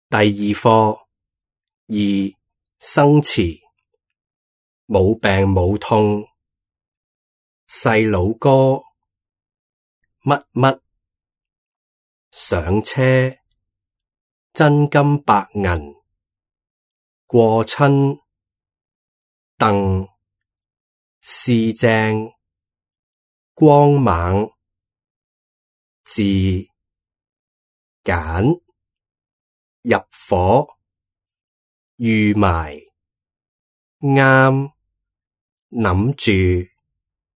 第二課二生詞，冇病冇痛，細佬哥，乜乜，上車，真金白銀，過親，鄧，四正，光猛，字，揀，入伙，預埋，啱，諗住。